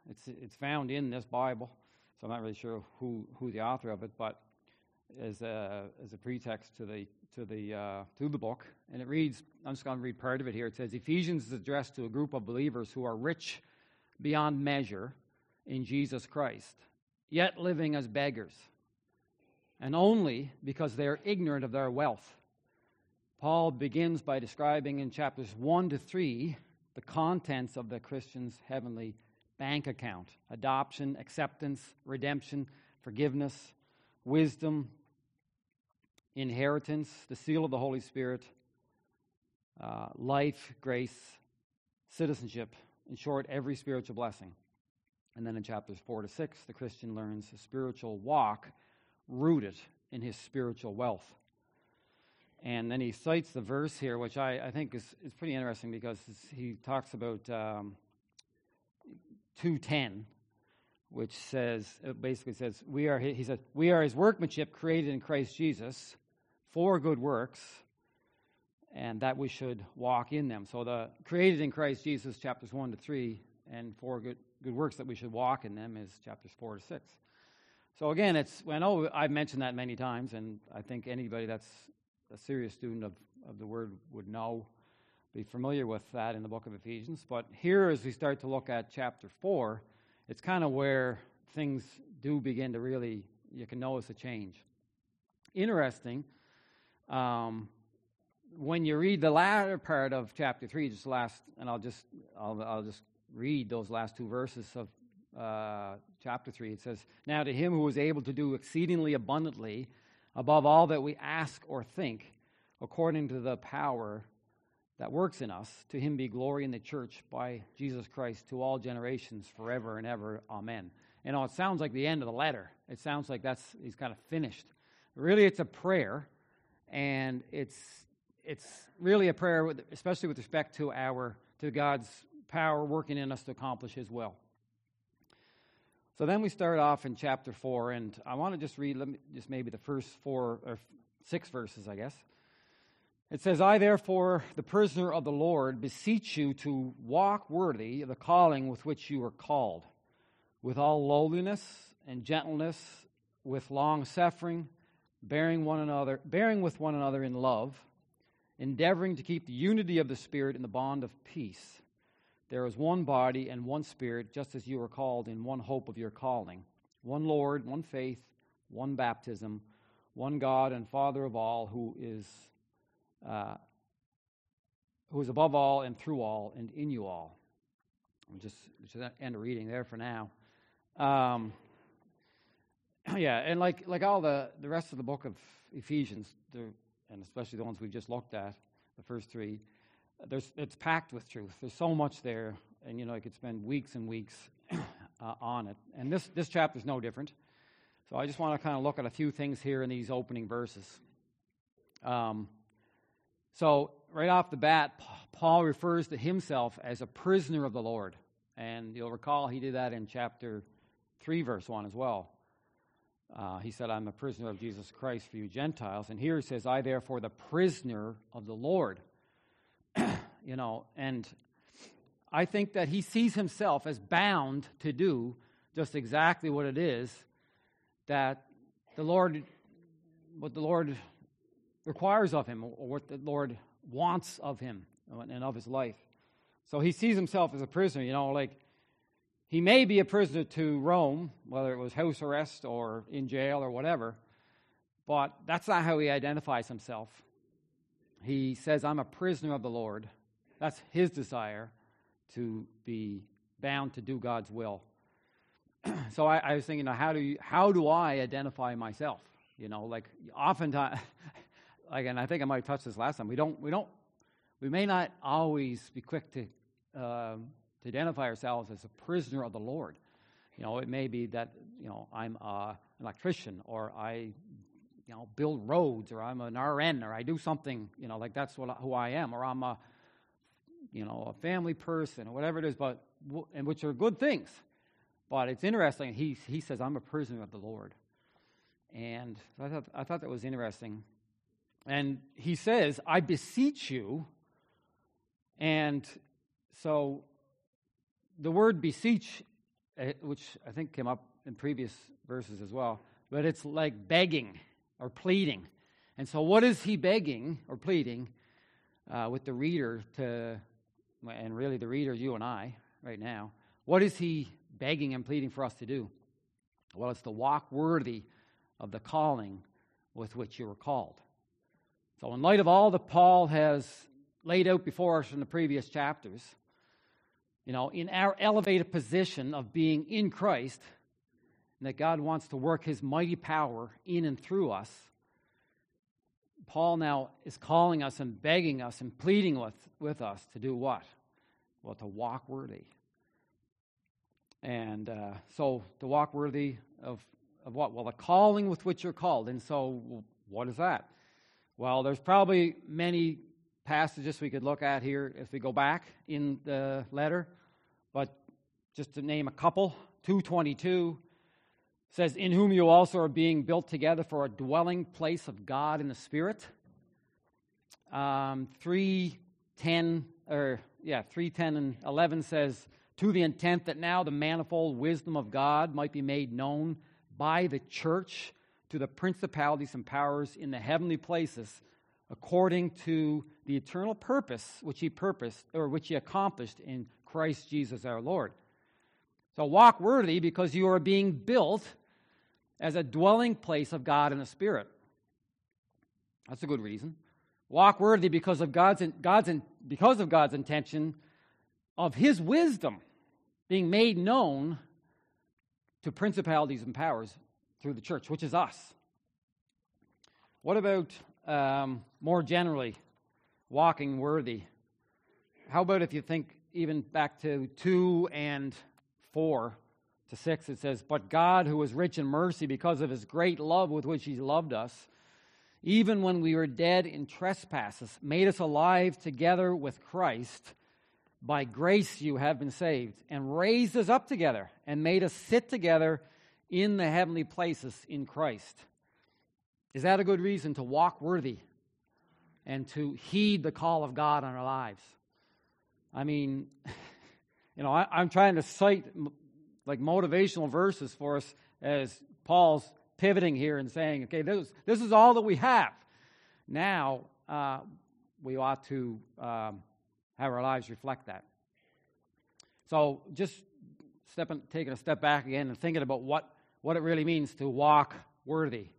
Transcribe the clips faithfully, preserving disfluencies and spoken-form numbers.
It's it's found in this Bible, so I'm not really sure who, who the author of it, but as a as a pretext to the to the uh, to the book, and it reads. I'm just going to read part of it here. It says Ephesians is addressed to a group of believers who are rich beyond measure in Jesus Christ, yet living as beggars, and only because they are ignorant of their wealth. Paul begins by describing in chapters one to three the contents of the Christian's heavenly bank account: adoption, acceptance, redemption, forgiveness, wisdom, inheritance, the seal of the Holy Spirit, uh, life, grace, citizenship, in short, every spiritual blessing. And then in chapters four to six, the Christian learns a spiritual walk rooted in his spiritual wealth. And then he cites the verse here, which I, I think is, is pretty interesting, because he talks about um, two ten, which says, it basically says, we are, he says, we are his workmanship created in Christ Jesus for good works, and that we should walk in them. So the created in Christ Jesus, chapters one to three, and for good, good works that we should walk in them is chapters four to six. So again, it's, I know I've mentioned that many times, and I think anybody that's a serious student of, of the Word would know, be familiar with that in the book of Ephesians. But here, as we start to look at chapter four, it's kind of where things do begin to really, you can notice a change. Interesting, um, when you read the latter part of chapter three, just last, and I'll just, I'll, I'll just read those last two verses of uh, chapter three. It says, "Now to him who is able to do exceedingly abundantly above all that we ask or think, according to the power that works in us, to him be glory in the church by Jesus Christ to all generations forever and ever. Amen." You know, it sounds like the end of the letter. It sounds like that's, he's kind of finished. Really, it's a prayer, and it's it's really a prayer, with, especially with respect to our to God's power working in us to accomplish his will. So then we start off in chapter four, and I want to just read let me, just maybe the first four or six verses, I guess. It says, "I therefore, the prisoner of the Lord, beseech you to walk worthy of the calling with which you are called, with all lowliness and gentleness, with long suffering, bearing one another, bearing with one another in love, endeavoring to keep the unity of the Spirit in the bond of peace. There is one body and one Spirit, just as you are called in one hope of your calling, one Lord, one faith, one baptism, one God and Father of all, who is uh, who is above all and through all and in you all." We'll just, just end the reading there for now. Um, yeah, and like like all the, the rest of the book of Ephesians, and especially the ones we've just looked at, the first three, There's, it's packed with truth. There's so much there, and you know, I could spend weeks and weeks uh, on it. And this this chapter is no different. So I just want to kind of look at a few things here in these opening verses. Um, so right off the bat, Paul refers to himself as a prisoner of the Lord, and you'll recall he did that in chapter three, verse one as well. Uh, he said, "I'm a prisoner of Jesus Christ for you Gentiles," and here he says, "I therefore, the prisoner of the Lord." You know, and I think that he sees himself as bound to do just exactly what it is that the Lord, what the Lord requires of him, or what the Lord wants of him and of his life. So he sees himself as a prisoner, you know, like he may be a prisoner to Rome, whether it was house arrest or in jail or whatever, but that's not how he identifies himself. He says, "I'm a prisoner of the Lord." That's his desire, to be bound to do God's will. So I, I was thinking, you know, how do you, how do I identify myself? You know, like oftentimes, like, and I think I might have touched this last time. We don't, we don't, we may not always be quick to um, to identify ourselves as a prisoner of the Lord. You know, it may be that, you know, I'm uh, an electrician, or I, you know, build roads, or I'm an R N, or I do something, you know, like that's what who I am, or I'm a, you know, a family person, or whatever it is, but and which are good things. But it's interesting. He he says, "I'm a prisoner of the Lord," and I thought I thought that was interesting. And he says, "I beseech you," and so the word "beseech" uh, which I think came up in previous verses as well, but it's like begging or pleading. And so what is he begging or pleading uh, with the reader to, and really the reader is you and I right now, what is he begging and pleading for us to do? Well, it's to walk worthy of the calling with which you were called. So in light of all that Paul has laid out before us in the previous chapters, you know, in our elevated position of being in Christ, and that God wants to work his mighty power in and through us, Paul now is calling us and begging us and pleading with, with us to do what? Well, to walk worthy. And uh, so to walk worthy of, of what? Well, the calling with which you're called. And so what is that? Well, there's probably many passages we could look at here if we go back in the letter. But just to name a couple, two twenty-two says, in whom you also are being built together for a dwelling place of God in the Spirit. Um, three ten, or yeah, three ten and eleven says, to the intent that now the manifold wisdom of God might be made known by the church to the principalities and powers in the heavenly places, according to the eternal purpose which he purposed, or which he accomplished in Christ Jesus our Lord. So walk worthy because you are being built as a dwelling place of God in the Spirit. That's a good reason. Walk worthy because of God's God's because of God's intention of his wisdom being made known to principalities and powers through the church, which is us. What about um, more generally walking worthy? How about if you think even back to two and four to six, it says, but God, who is rich in mercy because of his great love with which he loved us, even when we were dead in trespasses, made us alive together with Christ. By grace you have been saved, and raised us up together, and made us sit together in the heavenly places in Christ. Is that a good reason to walk worthy and to heed the call of God on our lives? I mean, you know, I, I'm trying to cite like motivational verses for us as Paul's pivoting here and saying, okay, this, this is all that we have. Now, uh, we ought to um, have our lives reflect that. So just stepping, taking a step back again and thinking about what, what it really means to walk worthy.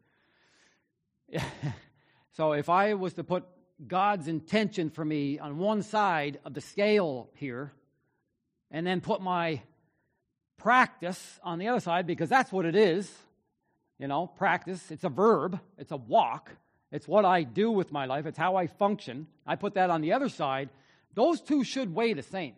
So if I was to put God's intention for me on one side of the scale here, and then put my practice on the other side, because that's what it is, you know, practice, it's a verb, it's a walk, it's what I do with my life, it's how I function. I put that on the other side. Those two should weigh the same.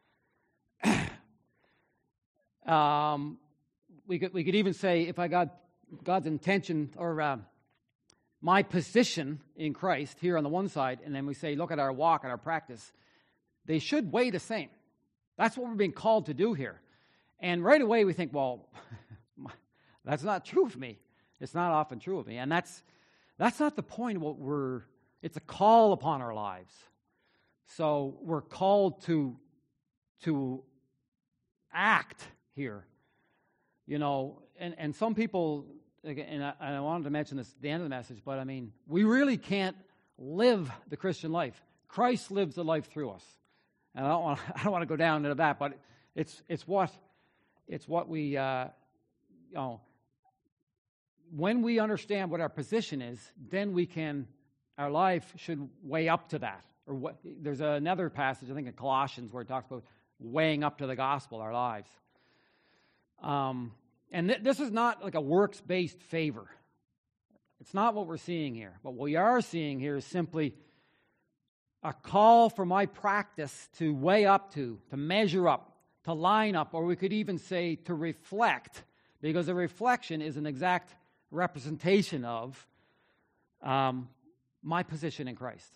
um, we could we could even say if I got God's intention or uh, my position in Christ here on the one side, and then we say look at our walk and our practice, they should weigh the same. That's what we're being called to do here. And right away we think, well, that's not true of me. It's not often true of me, and that's that's not the point of what we're. It's a call upon our lives. So we're called to, to act here, you know, and, and some people, and I, and I wanted to mention this at the end of the message, but I mean, we really can't live the Christian life. Christ lives the life through us. And I don't want, I don't want to go down into that, but it's, it's what, it's what we, uh, you know, when we understand what our position is, then we can, our life should weigh up to that. Or what, there's another passage, I think in Colossians, where it talks about weighing up to the gospel our lives. Um, and th- this is not like a works-based favor. It's not what we're seeing here. But what we are seeing here is simply a call for my practice to weigh up to, to measure up, to line up, or we could even say to reflect, because a reflection is an exact representation of um, my position in Christ.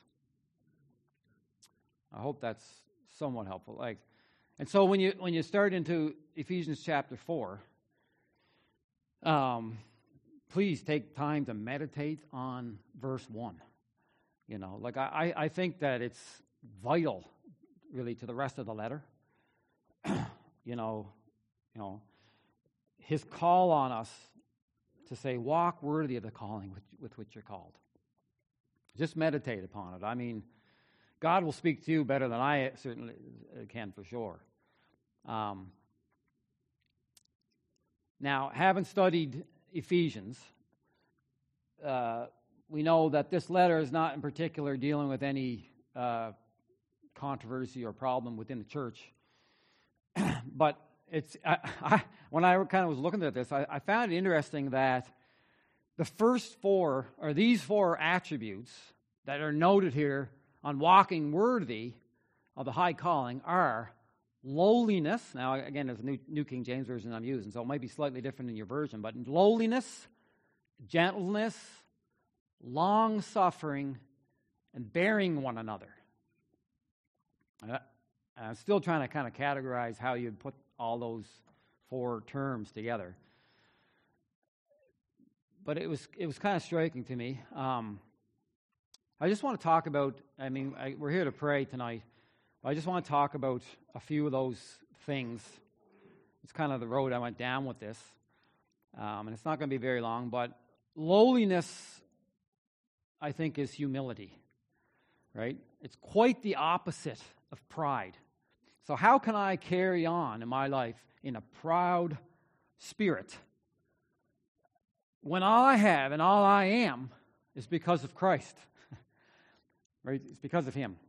I hope that's somewhat helpful. Like, and so when you when you start into Ephesians chapter four, um, please take time to meditate on verse one. You know, like I, I think that it's vital, really, to the rest of the letter. you know, you know, his call on us to say, walk worthy of the calling with, with which you're called. Just meditate upon it. I mean, God will speak to you better than I certainly can, for sure. Um, now, having studied Ephesians, uh, we know that this letter is not in particular dealing with any uh, controversy or problem within the church. But it's I, I, when I kind of was looking at this, I, I found it interesting that the first four, or these four attributes that are noted here on walking worthy of the high calling are lowliness. Now, again, there's a New, New King James Version I'm using, so it might be slightly different in your version, but lowliness, gentleness, long-suffering, and bearing one another. Uh, I'm still trying to kind of categorize how you'd put all those four terms together. But it was it was kind of striking to me. Um, I just want to talk about, I mean, I, we're here to pray tonight, but I just want to talk about a few of those things. It's kind of the road I went down with this. Um, and it's not going to be very long, but lowliness, I think, is humility, right? It's quite the opposite of pride. So how can I carry on in my life in a proud spirit when all I have and all I am is because of Christ? Right? It's because of Him.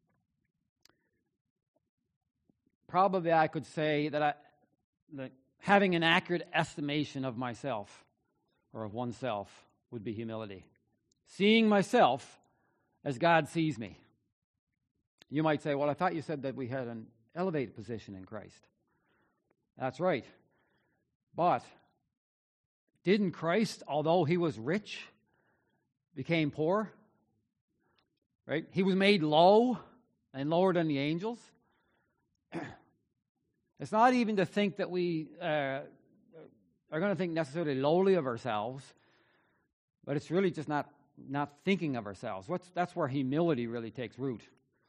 Probably I could say that, I, that having an accurate estimation of myself or of oneself would be humility. Seeing myself as God sees me. You might say, well, I thought you said that we had an elevated position in Christ. That's right. But didn't Christ, although He was rich, became poor? Right? He was made low and lower than the angels. It's not even to think that we uh, are going to think necessarily lowly of ourselves, but it's really just not, not thinking of ourselves. What's, that's where humility really takes root.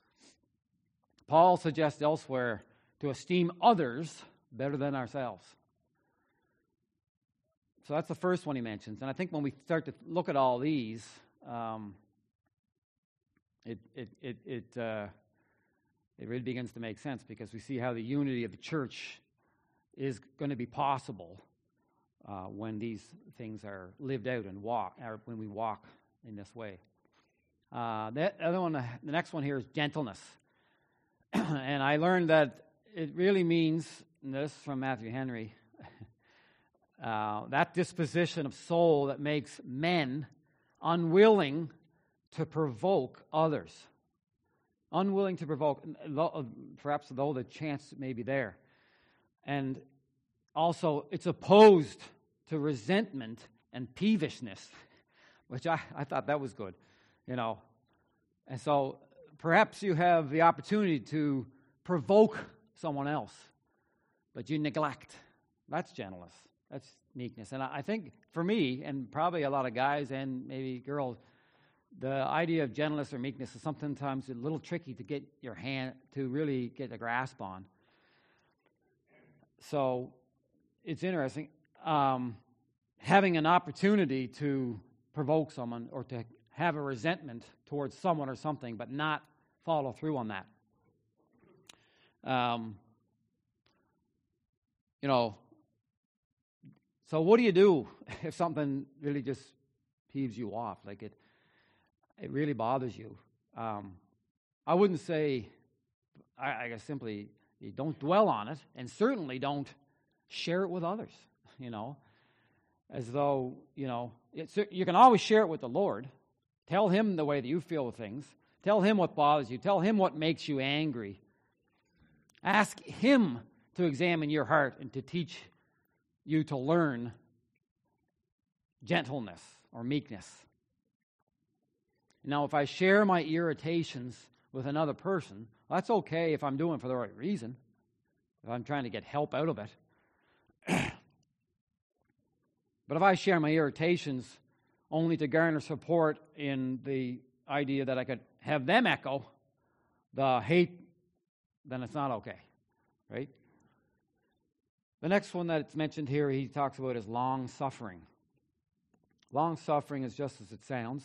Paul suggests elsewhere to esteem others better than ourselves. So that's the first one he mentions. And I think when we start to look at all these, um, it it it it, uh, it really begins to make sense, because we see how the unity of the church is going to be possible uh, when these things are lived out and walk, or when we walk in this way. Uh, the other one, the next one here is gentleness. And I learned that it really means, and this is from Matthew Henry, uh, that disposition of soul that makes men unwilling to provoke others. Unwilling to provoke, perhaps though the chance may be there. And also, it's opposed to resentment and peevishness, which I, I thought that was good, you know. And so perhaps you have the opportunity to provoke someone else, but you neglect. That's gentleness. That's meekness. And I think for me, and probably a lot of guys and maybe girls, the idea of gentleness or meekness is sometimes a little tricky to get your hand, to really get a grasp on. So it's interesting. Um, having an opportunity to provoke someone or to have a resentment towards someone or something, but not follow through on that. Um, you know, so what do you do if something really just peeves you off? Like it, it really bothers you. Um, I wouldn't say, I, I guess simply, you don't dwell on it, and certainly don't share it with others, you know, as though, you know, it's, you can always share it with the Lord. Tell Him the way that you feel with things. Tell Him what bothers you. Tell Him what makes you angry. Ask Him to examine your heart and to teach you to learn gentleness or meekness. Now, if I share my irritations with another person, well, that's okay if I'm doing it for the right reason, if I'm trying to get help out of it. But if I share my irritations only to garner support in the idea that I could have them echo the hate, then it's not okay, right? The next one that's mentioned here, he talks about is long suffering. Long suffering is just as it sounds.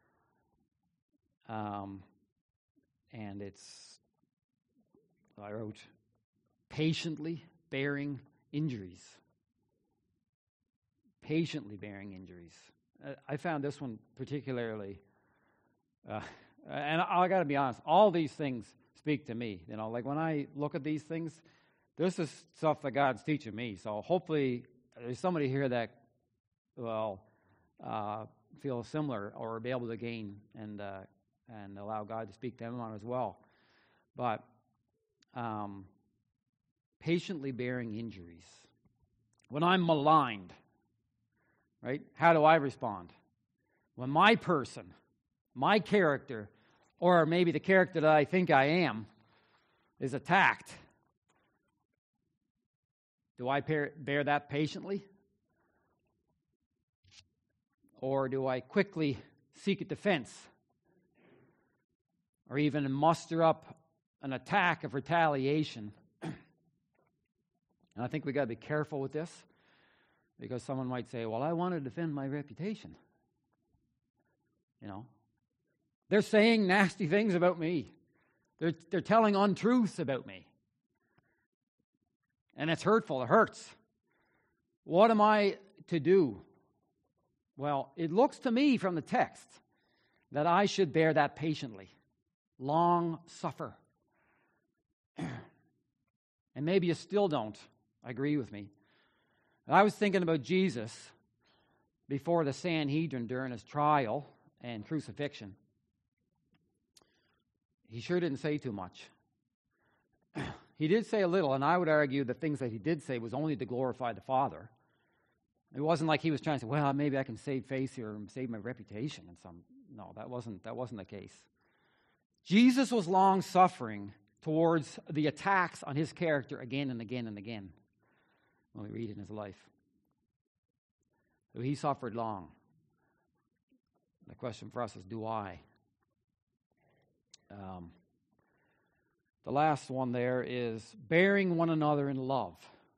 Um, and it's, I wrote, patiently bearing injuries. Patiently bearing injuries. Uh, I found this one particularly, uh, and I, I got to be honest, all these things speak to me. You know, like when I look at these things, this is stuff that God's teaching me. So hopefully there's somebody here that, well, uh, feel similar or be able to gain and uh, and allow God to speak to them on as well. But um, patiently bearing injuries. When I'm maligned, right, how do I respond? When my person, my character, or maybe the character that I think I am, is attacked, do I bear, bear that patiently? Or do I quickly seek a defense? Or even muster up an attack of retaliation? And I think we've got to be careful with this, because someone might say, well, I want to defend my reputation. You know, they're saying nasty things about me. They're, they're telling untruths about me. And it's hurtful. It hurts. What am I to do? Well, it looks to me from the text that I should bear that patiently. Long suffer. And maybe you still don't agree with me. I was thinking about Jesus before the Sanhedrin during his trial and crucifixion. He sure didn't say too much. He did say a little, and I would argue the things that he did say was only to glorify the Father. It wasn't like he was trying to say, well, maybe I can save face here and save my reputation. And some, no, that wasn't, that wasn't the case. Jesus was long-suffering towards the attacks on his character again and again and again when we read in his life. So he suffered long. The question for us is, do I? Um, the last one there is bearing one another in love.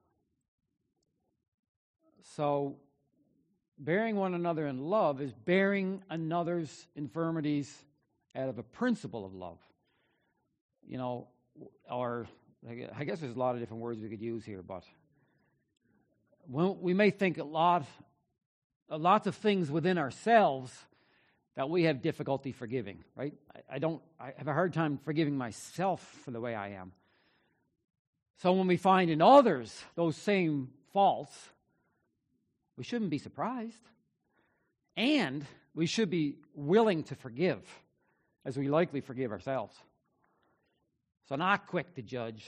So, bearing one another in love is bearing another's infirmities out of a principle of love. You know, or I guess there's a lot of different words we could use here, but when we may think a lot, a lots of things within ourselves that we have difficulty forgiving, right? I, I don't, I have a hard time forgiving myself for the way I am. So when we find in others those same faults, we shouldn't be surprised. And we should be willing to forgive as we likely forgive ourselves. So not quick to judge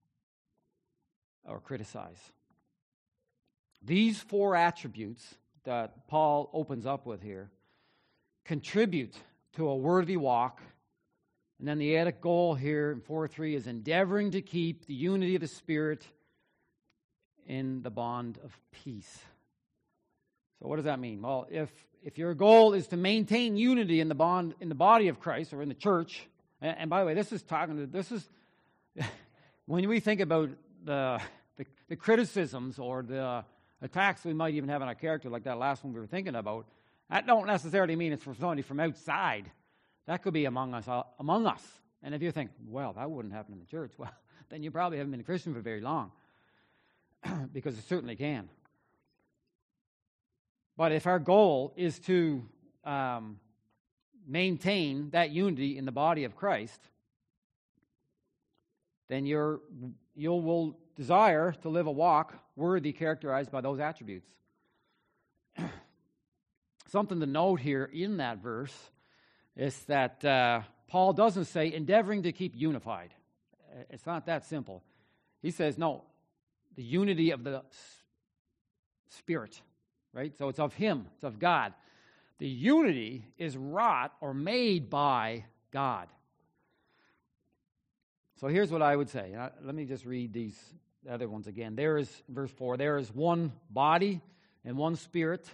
or criticize. These four attributes that Paul opens up with here contribute to a worthy walk. And then the added goal here in four three is endeavoring to keep the unity of the Spirit in the bond of peace. So what does that mean? Well, if if your goal is to maintain unity in the bond in the body of Christ or in the church, and, and by the way, this is talking to this is when we think about the, the the criticisms or the attacks we might even have on our character, like that last one we were thinking about, that don't necessarily mean it's for somebody from outside. That could be among us among us. And if you think, well, that wouldn't happen in the church, well, then you probably haven't been a Christian for very long, because it certainly can. But if our goal is to um, maintain that unity in the body of Christ, then you're, you will desire to live a walk worthy, characterized by those attributes. Something to note here in that verse is that uh, Paul doesn't say endeavoring to keep unified. It's not that simple. He says, no, the unity of the Spirit. Right? So it's of Him. It's of God. The unity is wrought or made by God. So here's what I would say. Let me just read these other ones again. There is, verse four, there is one body and one Spirit,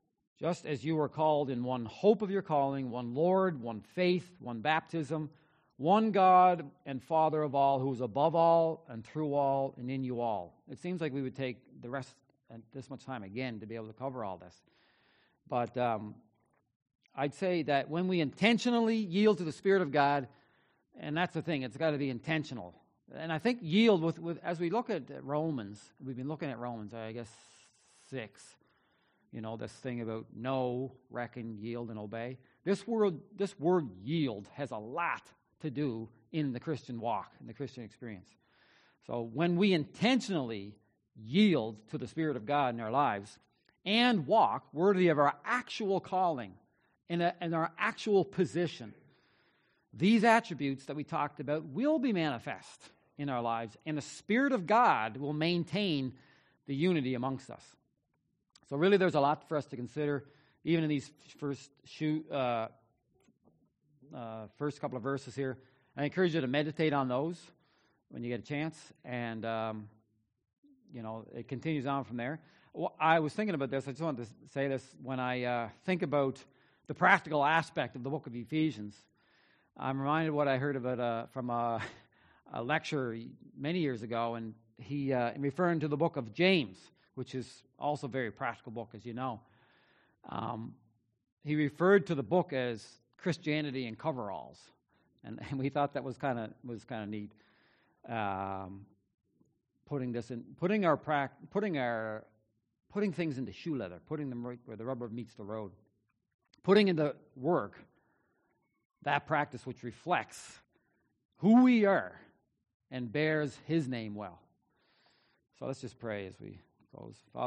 just as you were called in one hope of your calling, one Lord, one faith, one baptism, One God and Father of all, who is above all and through all and in you all. It seems like we would take the rest and this much time again to be able to cover all this. But um, I'd say that when we intentionally yield to the Spirit of God, and that's the thing, it's got to be intentional. And I think yield, with, with as we look at Romans, we've been looking at Romans, I guess, six. You know, this thing about know, reckon, yield, and obey. This word, this word yield has a lot to do in the Christian walk, in the Christian experience. So when we intentionally yield to the Spirit of God in our lives and walk worthy of our actual calling and in, in our actual position, these attributes that we talked about will be manifest in our lives, and the Spirit of God will maintain the unity amongst us. So really there's a lot for us to consider, even in these first shoot, uh, uh, first couple of verses here. I encourage you to meditate on those when you get a chance, and um, you know, it continues on from there. Well, I was thinking about this. I just wanted to say this. When I uh, think about the practical aspect of the book of Ephesians, I'm reminded of what I heard about uh, from a, a lecture many years ago, and he uh, referring to the book of James, which is also a very practical book, as you know. Um, he referred to the book as Christianity in coveralls, and, and we thought that was kind of was kind of neat. Um, putting this in, putting our prac, putting our, putting things into shoe leather, putting them right where the rubber meets the road, putting into work that practice which reflects who we are and bears His name well. So let's just pray as we close. Father,